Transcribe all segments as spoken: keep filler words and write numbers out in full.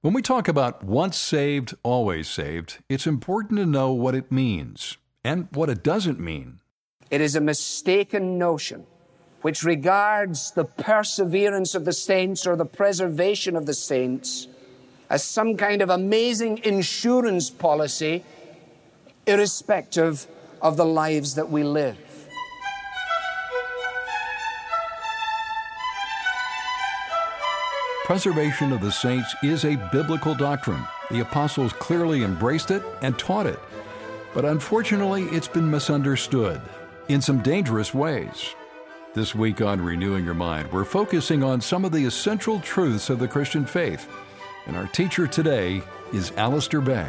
When we talk about once saved, always saved, it's important to know what it means and what it doesn't mean. It is a mistaken notion which regards the perseverance of the saints or the preservation of the saints as some kind of amazing insurance policy, irrespective of the lives that we live. Preservation of the saints is a biblical doctrine. The apostles clearly embraced it and taught it. But unfortunately, it's been misunderstood in some dangerous ways. This week on Renewing Your Mind, we're focusing on some of the essential truths of the Christian faith. And our teacher today is Alistair Begg.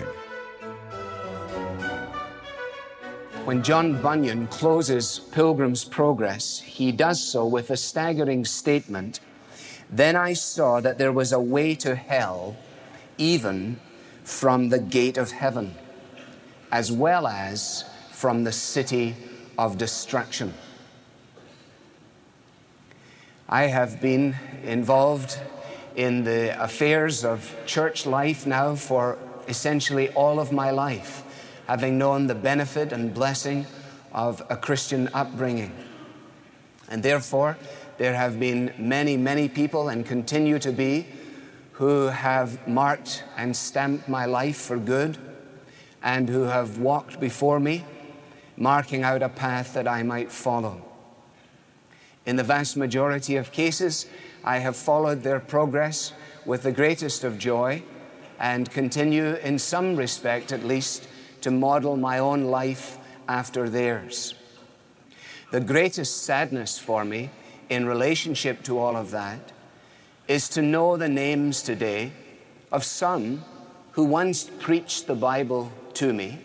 When John Bunyan closes Pilgrim's Progress, he does so with a staggering statement. Then I saw that there was a way to hell, even from the gate of heaven, as well as from the city of destruction. I have been involved in the affairs of church life now for essentially all of my life, having known the benefit and blessing of a Christian upbringing. And therefore, there have been many, many people, and continue to be, who have marked and stamped my life for good, and who have walked before me, marking out a path that I might follow. In the vast majority of cases, I have followed their progress with the greatest of joy, and continue, in some respect at least, to model my own life after theirs. The greatest sadness for me in relationship to all of that is to know the names today of some who once preached the Bible to me,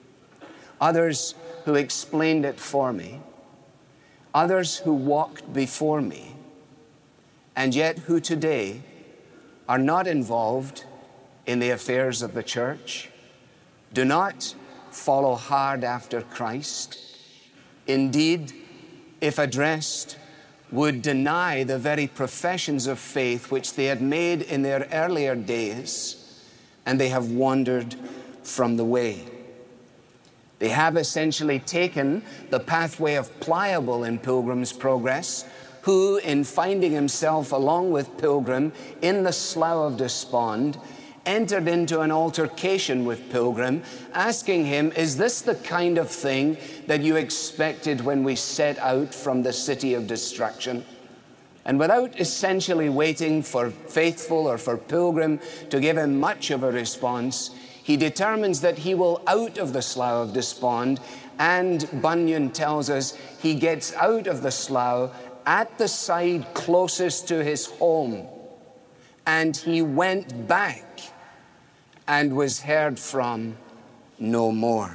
others who explained it for me, others who walked before me, and yet who today are not involved in the affairs of the church, do not follow hard after Christ. Indeed, if addressed, would deny the very professions of faith which they had made in their earlier days, and they have wandered from the way. They have essentially taken the pathway of Pliable in Pilgrim's Progress, who, in finding himself along with Pilgrim in the Slough of Despond, entered into an altercation with Pilgrim, asking him, is this the kind of thing that you expected when we set out from the city of destruction? And without essentially waiting for Faithful or for Pilgrim to give him much of a response, he determines that he will out of the Slough of Despond, and Bunyan tells us he gets out of the slough at the side closest to his home, and he went back and was heard from no more.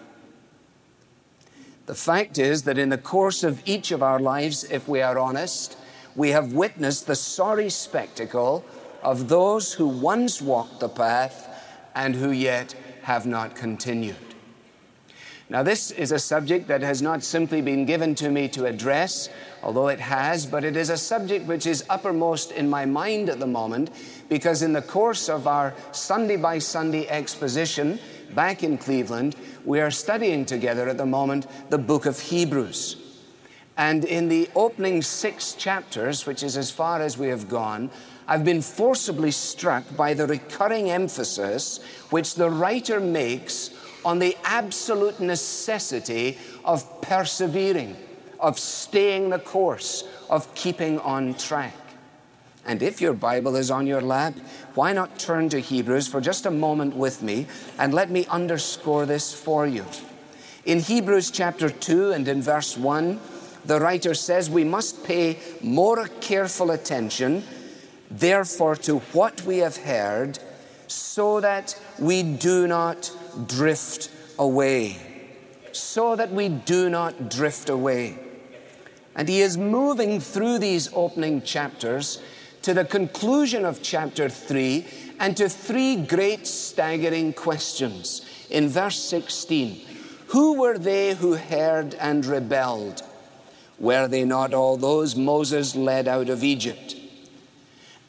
The fact is that in the course of each of our lives, if we are honest, we have witnessed the sorry spectacle of those who once walked the path and who yet have not continued. Now, this is a subject that has not simply been given to me to address, although it has, but it is a subject which is uppermost in my mind at the moment, because in the course of our Sunday by Sunday exposition back in Cleveland, we are studying together at the moment the book of Hebrews. And in the opening six chapters, which is as far as we have gone, I've been forcibly struck by the recurring emphasis which the writer makes on the absolute necessity of persevering, of staying the course, of keeping on track. And if your Bible is on your lap, why not turn to Hebrews for just a moment with me, and let me underscore this for you. In Hebrews chapter two and in verse one, the writer says we must pay more careful attention, therefore, to what we have heard, so that we do not drift away. So that we do not drift away. And he is moving through these opening chapters to the conclusion of chapter three and to three great staggering questions. In verse sixteen, who were they who heard and rebelled? Were they not all those Moses led out of Egypt?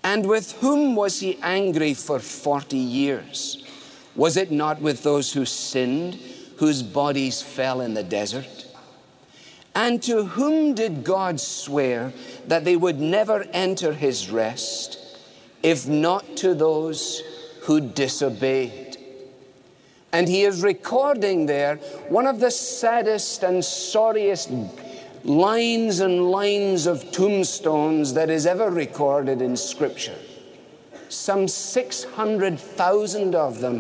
And with whom was he angry for forty years? Was it not with those who sinned, whose bodies fell in the desert? And to whom did God swear that they would never enter his rest, if not to those who disobeyed? And he is recording there one of the saddest and sorriest lines and lines of tombstones that is ever recorded in Scripture. Some six hundred thousand of them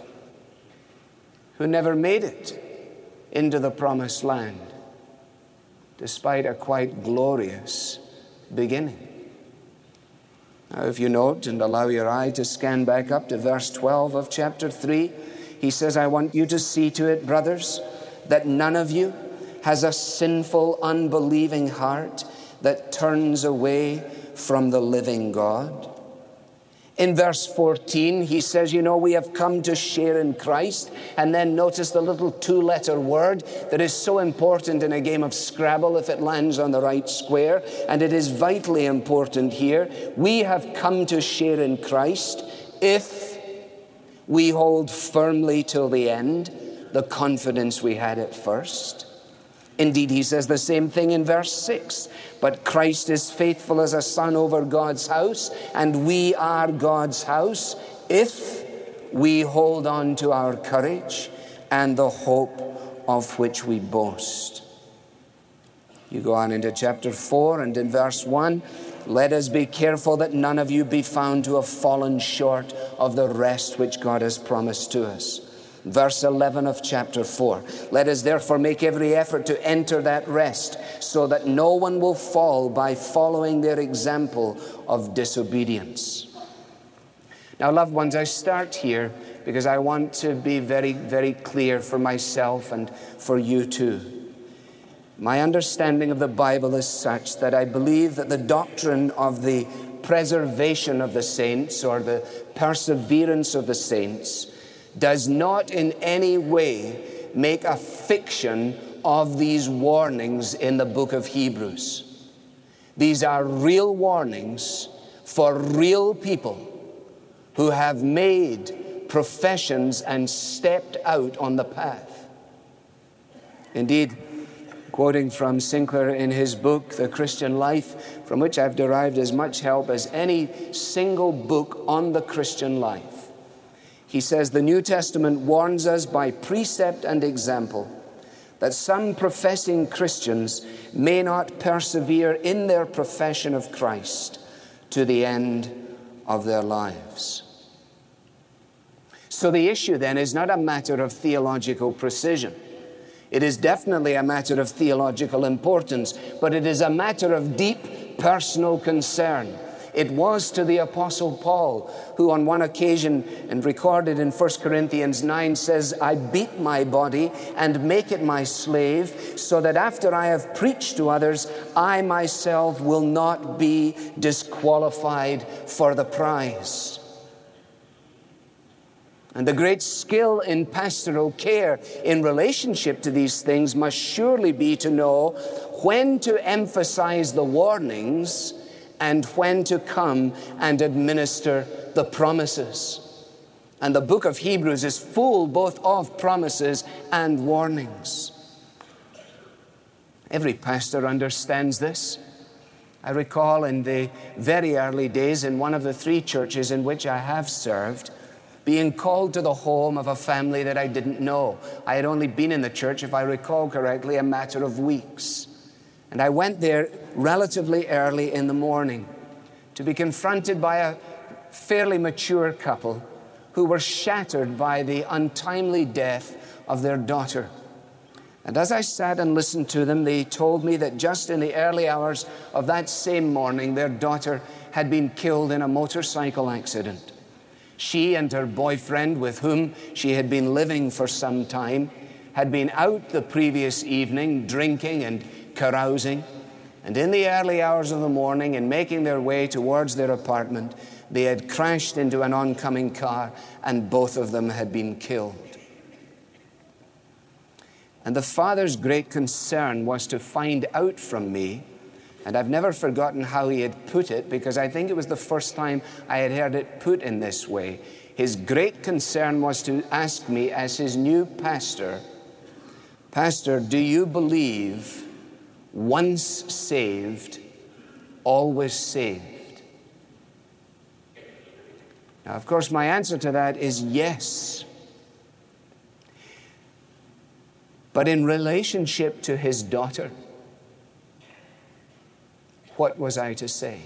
who never made it into the promised land, despite a quite glorious beginning. Now, if you note and allow your eye to scan back up to verse twelve of chapter three, he says, I want you to see to it, brothers, that none of you has a sinful, unbelieving heart that turns away from the living God. In verse fourteen, he says, you know, we have come to share in Christ. And then notice the little two-letter word that is so important in a game of Scrabble if it lands on the right square. And it is vitally important here. We have come to share in Christ if we hold firmly till the end the confidence we had at first. Indeed, he says the same thing in verse six. But Christ is faithful as a son over God's house, and we are God's house if we hold on to our courage and the hope of which we boast. You go on into chapter four, and in verse one, let us be careful that none of you be found to have fallen short of the rest which God has promised to us. Verse eleven of chapter four, let us therefore make every effort to enter that rest, so that no one will fall by following their example of disobedience. Now, loved ones, I start here because I want to be very, very clear for myself and for you too. My understanding of the Bible is such that I believe that the doctrine of the preservation of the saints, or the perseverance of the saints, does not in any way make a fiction of these warnings in the book of Hebrews. These are real warnings for real people who have made professions and stepped out on the path. Indeed, quoting from Sinclair in his book, The Christian Life, from which I've derived as much help as any single book on the Christian life, he says, the New Testament warns us by precept and example that some professing Christians may not persevere in their profession of Christ to the end of their lives. So the issue then is not a matter of theological precision. It is definitely a matter of theological importance, but it is a matter of deep personal concern. It was to the Apostle Paul, who on one occasion, and recorded in First Corinthians nine, says, I beat my body and make it my slave, so that after I have preached to others, I myself will not be disqualified for the prize. And the great skill in pastoral care in relationship to these things must surely be to know when to emphasize the warnings and when to come and administer the promises. And the book of Hebrews is full both of promises and warnings. Every pastor understands this. I recall in the very early days in one of the three churches in which I have served, being called to the home of a family that I didn't know. I had only been in the church, if I recall correctly, a matter of weeks. And I went there relatively early in the morning to be confronted by a fairly mature couple who were shattered by the untimely death of their daughter. And as I sat and listened to them, they told me that just in the early hours of that same morning, their daughter had been killed in a motorcycle accident. She and her boyfriend, with whom she had been living for some time, had been out the previous evening drinking and carousing, and in the early hours of the morning, in making their way towards their apartment, they had crashed into an oncoming car, and both of them had been killed. And the father's great concern was to find out from me And I've never forgotten how he had put it, because I think it was the first time I had heard it put in this way. His great concern was to ask me as his new pastor, Pastor, do you believe once saved, always saved? Now, of course, my answer to that is yes. But in relationship to his daughter, what was I to say?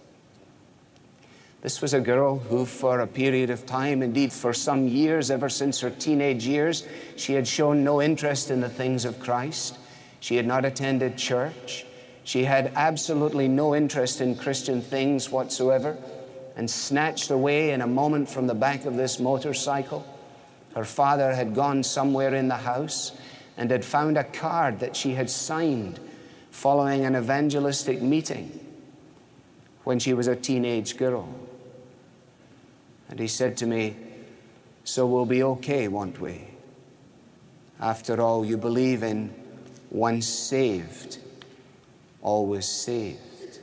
This was a girl who, for a period of time, indeed for some years, ever since her teenage years, she had shown no interest in the things of Christ. She had not attended church. She had absolutely no interest in Christian things whatsoever, and snatched away in a moment from the back of this motorcycle. Her father had gone somewhere in the house and had found a card that she had signed following an evangelistic meeting when she was a teenage girl. And he said to me, so we'll be okay, won't we? After all, you believe in once saved, always saved.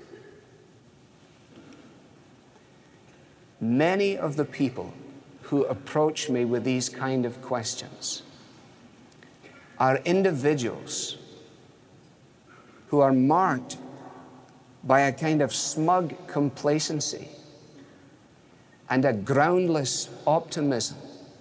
Many of the people who approach me with these kind of questions are individuals who are marked by a kind of smug complacency and a groundless optimism,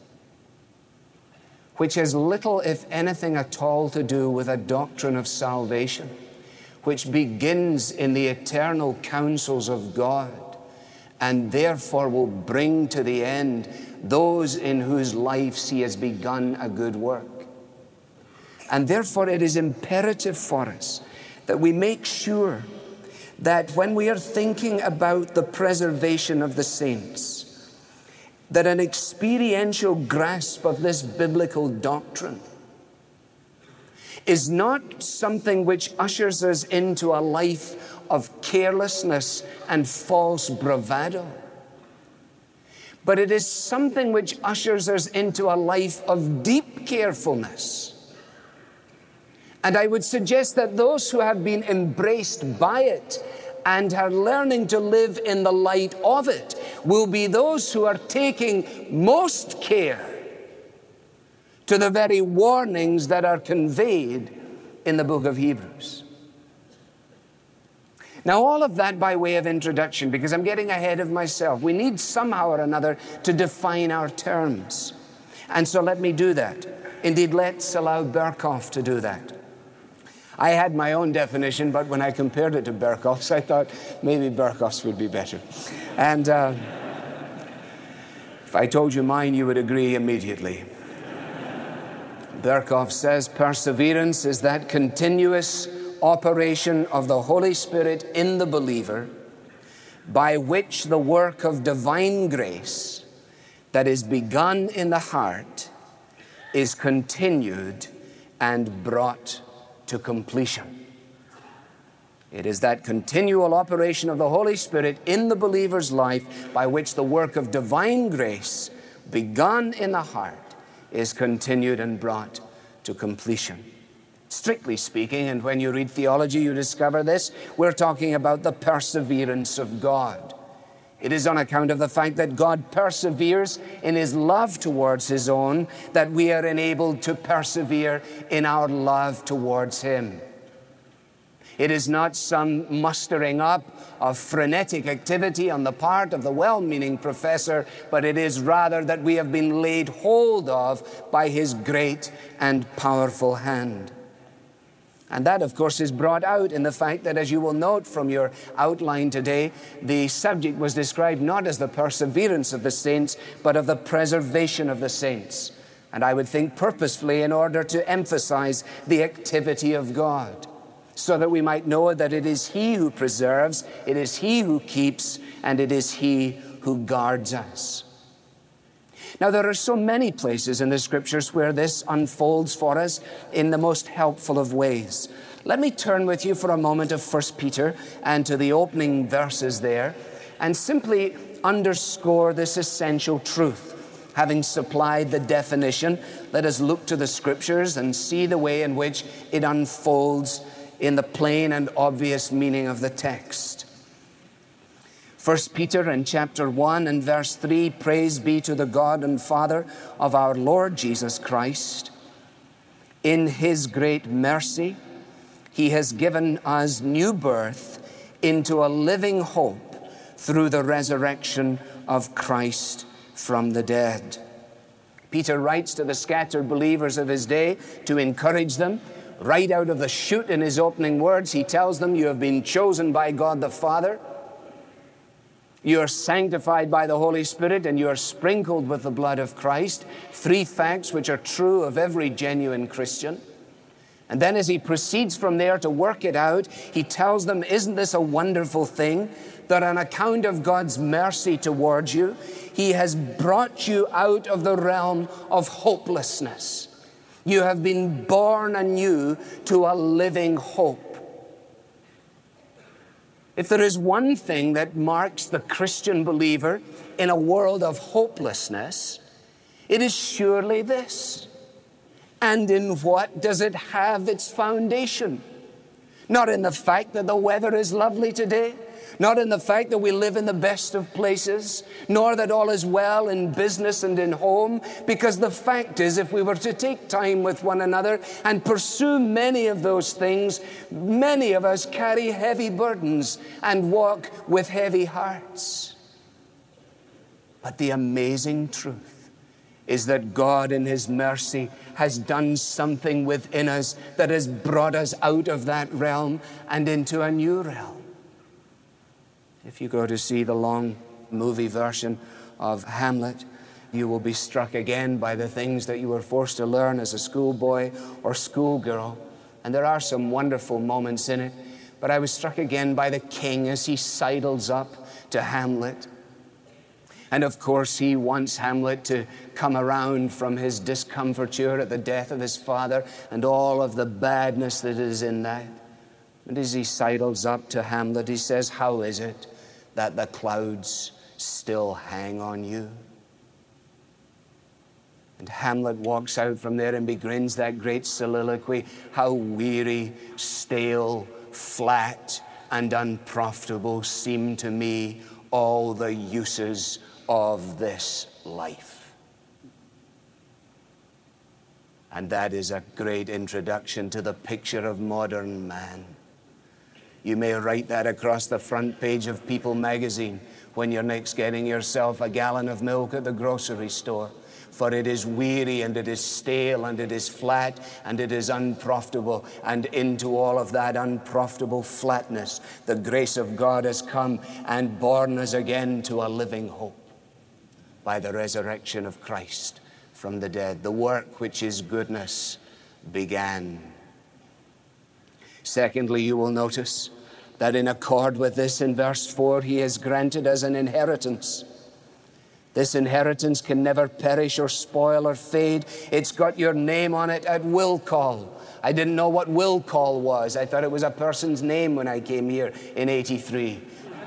which has little, if anything at all, to do with a doctrine of salvation, which begins in the eternal counsels of God, and therefore will bring to the end those in whose lives he has begun a good work. And therefore it is imperative for us that we make sure that when we are thinking about the preservation of the saints, that an experiential grasp of this biblical doctrine is not something which ushers us into a life of carelessness and false bravado, but it is something which ushers us into a life of deep carefulness. And I would suggest that those who have been embraced by it and are learning to live in the light of it will be those who are taking most care to the very warnings that are conveyed in the book of Hebrews. Now, all of that by way of introduction, because I'm getting ahead of myself. We need somehow or another to define our terms. And so let me do that. Indeed, let's allow Berkhoff to do that. I had my own definition, but when I compared it to Berkhoff's, I thought maybe Berkhoff's would be better. And uh, if I told you mine, you would agree immediately. Berkhoff says, perseverance is that continuous operation of the Holy Spirit in the believer by which the work of divine grace that is begun in the heart is continued and brought to completion. It is that continual operation of the Holy Spirit in the believer's life by which the work of divine grace begun in the heart is continued and brought to completion. Strictly speaking, and when you read theology you discover this, we're talking about the perseverance of God. It is on account of the fact that God perseveres in his love towards his own that we are enabled to persevere in our love towards him. It is not some mustering up of frenetic activity on the part of the well-meaning professor, but it is rather that we have been laid hold of by his great and powerful hand. And that, of course, is brought out in the fact that, as you will note from your outline today, the subject was described not as the perseverance of the saints, but of the preservation of the saints. And I would think purposefully in order to emphasize the activity of God, so that we might know that it is he who preserves, it is he who keeps, and it is he who guards us. Now, there are so many places in the Scriptures where this unfolds for us in the most helpful of ways. Let me turn with you for a moment to First Peter and to the opening verses there and simply underscore this essential truth. Having supplied the definition, let us look to the Scriptures and see the way in which it unfolds in the plain and obvious meaning of the text. First Peter in chapter one and verse three, praise be to the God and Father of our Lord Jesus Christ. In his great mercy, he has given us new birth into a living hope through the resurrection of Christ from the dead. Peter writes to the scattered believers of his day to encourage them. Right out of the chute in his opening words, he tells them, you have been chosen by God the Father. You are sanctified by the Holy Spirit, and you are sprinkled with the blood of Christ. Three facts which are true of every genuine Christian. And then as he proceeds from there to work it out, he tells them, isn't this a wonderful thing? That on account of God's mercy towards you, he has brought you out of the realm of hopelessness. You have been born anew to a living hope. If there is one thing that marks the Christian believer in a world of hopelessness, it is surely this. And in what does it have its foundation? Not in the fact that the weather is lovely today, not in the fact that we live in the best of places, nor that all is well in business and in home, because the fact is, if we were to take time with one another and pursue many of those things, many of us carry heavy burdens and walk with heavy hearts. But the amazing truth is that God in his mercy has done something within us that has brought us out of that realm and into a new realm. If you go to see the long movie version of Hamlet, you will be struck again by the things that you were forced to learn as a schoolboy or schoolgirl. And there are some wonderful moments in it. But I was struck again by the king as he sidles up to Hamlet. And of course, he wants Hamlet to come around from his discomfiture at the death of his father and all of the badness that is in that. And as he sidles up to Hamlet, he says, how is it that the clouds still hang on you? And Hamlet walks out from there and begins that great soliloquy. How weary, stale, flat, and unprofitable seem to me all the uses of this life. And that is a great introduction to the picture of modern man. You may write that across the front page of People magazine when you're next getting yourself a gallon of milk at the grocery store. For it is weary, and it is stale, and it is flat, and it is unprofitable. And into all of that unprofitable flatness, the grace of God has come and born us again to a living hope by the resurrection of Christ from the dead. The work which his goodness began. Secondly, you will notice that in accord with this, in verse four, he has granted us an inheritance. This inheritance can never perish or spoil or fade. It's got your name on it at will call. I didn't know what will call was. I thought it was a person's name when I came here in eighty-three.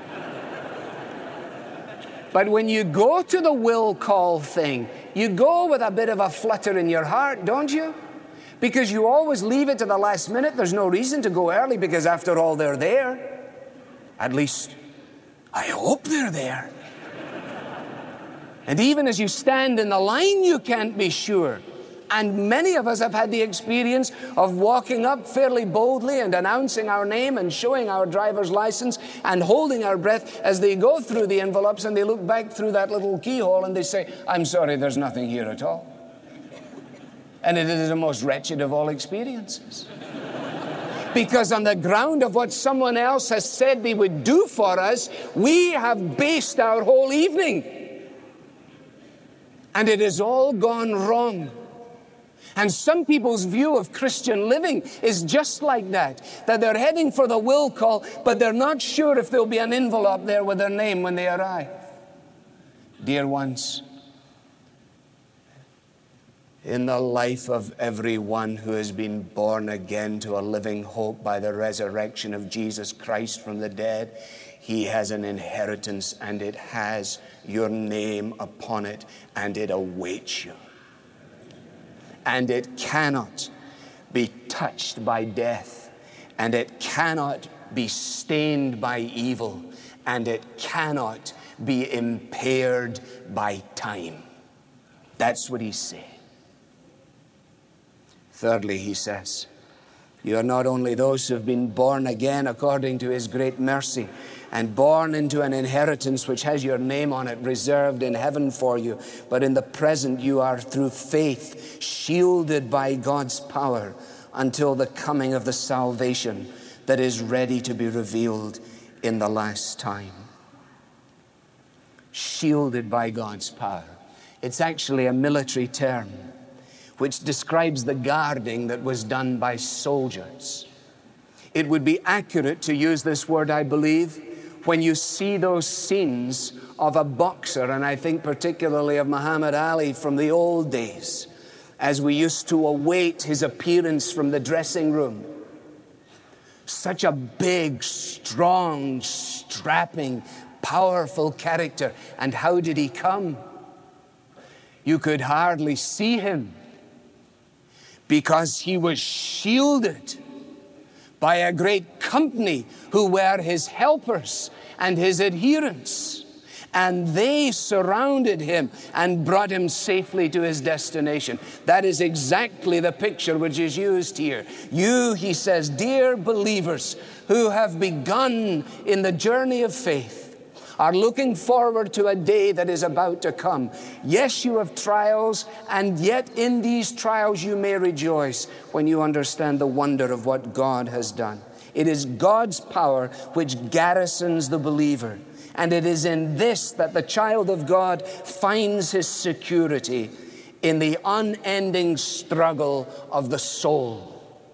But when you go to the will call thing, you go with a bit of a flutter in your heart, don't you? Because you always leave it to the last minute. There's no reason to go early because after all, they're there. At least, I hope they're there. And even as you stand in the line, you can't be sure. And many of us have had the experience of walking up fairly boldly and announcing our name and showing our driver's license and holding our breath as they go through the envelopes and they look back through that little keyhole and they say, I'm sorry, there's nothing here at all. And it is the most wretched of all experiences. Because on the ground of what someone else has said they would do for us, we have based our whole evening. And it has all gone wrong. And some people's view of Christian living is just like that. That they're heading for the will call, but they're not sure if there'll be an envelope there with their name when they arrive. Dear ones, in the life of everyone who has been born again to a living hope by the resurrection of Jesus Christ from the dead, he has an inheritance and it has your name upon it and it awaits you. And it cannot be touched by death and it cannot be stained by evil, and it cannot be impaired by time. That's what he's saying. Thirdly, he says, you are not only those who have been born again according to his great mercy, and born into an inheritance which has your name on it, reserved in heaven for you, but in the present you are through faith shielded by God's power until the coming of the salvation that is ready to be revealed in the last time. Shielded by God's power. It's actually a military term which describes the guarding that was done by soldiers. It would be accurate to use this word, I believe, when you see those scenes of a boxer, and I think particularly of Muhammad Ali from the old days, as we used to await his appearance from the dressing room. Such a big, strong, strapping, powerful character. And how did he come? You could hardly see him because he was shielded by a great company who were his helpers and his adherents. And they surrounded him and brought him safely to his destination. That is exactly the picture which is used here. You, he says, dear believers who have begun in the journey of faith, are looking forward to a day that is about to come. Yes, you have trials, and yet in these trials you may rejoice when you understand the wonder of what God has done. It is God's power which garrisons the believer. And it is in this that the child of God finds his security in the unending struggle of the soul.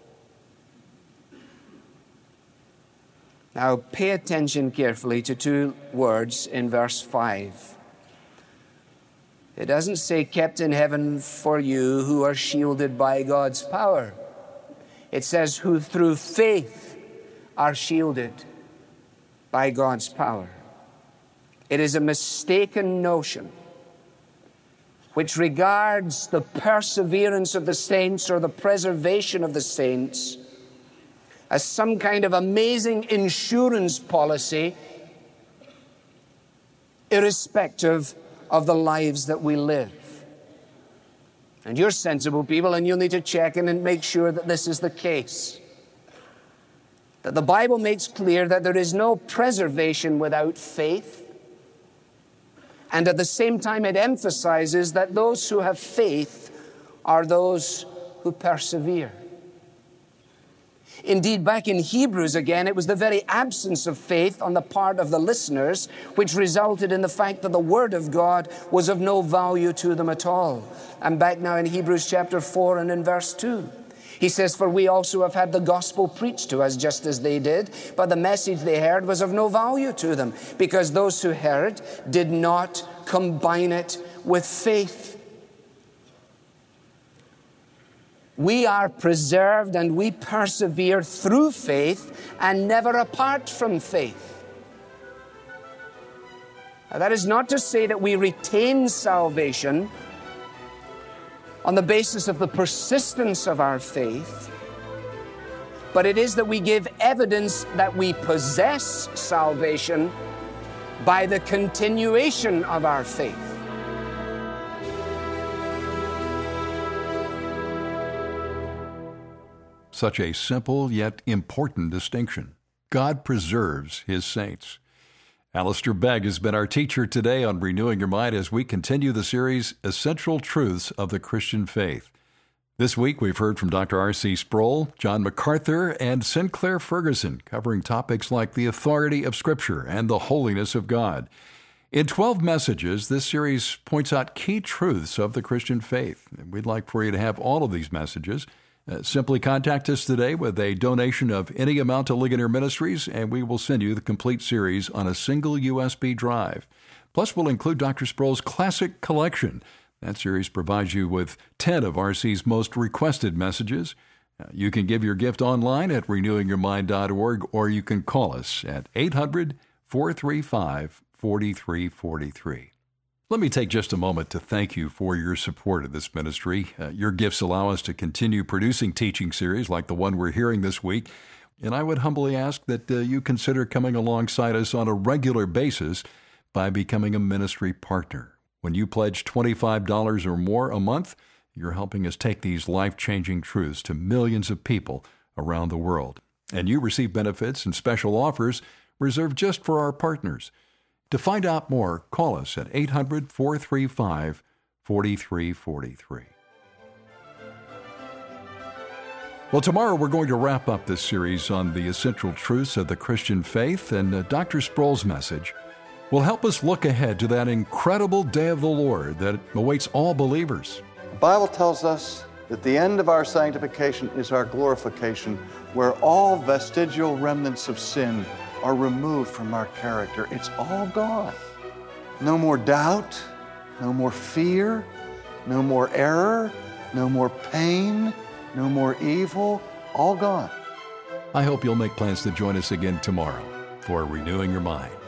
Now, pay attention carefully to two words in verse five. It doesn't say kept in heaven for you who are shielded by God's power. It says who through faith are shielded by God's power. It is a mistaken notion which regards the perseverance of the saints or the preservation of the saints as some kind of amazing insurance policy, irrespective of the lives that we live. And you're sensible people, and you'll need to check in and make sure that this is the case. That the Bible makes clear that there is no preservation without faith. And at the same time, it emphasizes that those who have faith are those who persevere. Indeed, back in Hebrews again, it was the very absence of faith on the part of the listeners which resulted in the fact that the Word of God was of no value to them at all. And back now in Hebrews chapter four and in verse two. He says, for we also have had the gospel preached to us just as they did, but the message they heard was of no value to them, because those who heard did not combine it with faith. We are preserved and we persevere through faith and never apart from faith. Now, that is not to say that we retain salvation on the basis of the persistence of our faith, but it is that we give evidence that we possess salvation by the continuation of our faith. Such a simple yet important distinction. God preserves his saints. Alistair Begg has been our teacher today on Renewing Your Mind as we continue the series, Essential Truths of the Christian Faith. This week we've heard from Doctor R C Sproul, John MacArthur, and Sinclair Ferguson, covering topics like the authority of Scripture and the holiness of God. In twelve messages, this series points out key truths of the Christian faith. We'd like for you to have all of these messages. Uh, simply contact us today with a donation of any amount to Ligonier Ministries, and we will send you the complete series on a single U S B drive. Plus, we'll include Doctor Sproul's Classic Collection. That series provides you with ten of R C's most requested messages. Uh, you can give your gift online at renewing your mind dot org, or you can call us at eight hundred, four three five, four three four three. Let me take just a moment to thank you for your support of this ministry. Uh, your gifts allow us to continue producing teaching series like the one we're hearing this week. And I would humbly ask that uh, you consider coming alongside us on a regular basis by becoming a ministry partner. When you pledge twenty-five dollars or more a month, you're helping us take these life-changing truths to millions of people around the world. And you receive benefits and special offers reserved just for our partners. To find out more, call us at eight hundred, four three five, four three four three. Well, tomorrow we're going to wrap up this series on the essential truths of the Christian faith, and uh, Doctor Sproul's message will help us look ahead to that incredible day of the Lord that awaits all believers. The Bible tells us that the end of our sanctification is our glorification, where all vestigial remnants of sin are removed from our character. It's all gone. No more doubt, no more fear, no more error, no more pain, no more evil, all gone. I hope you'll make plans to join us again tomorrow for Renewing Your Mind.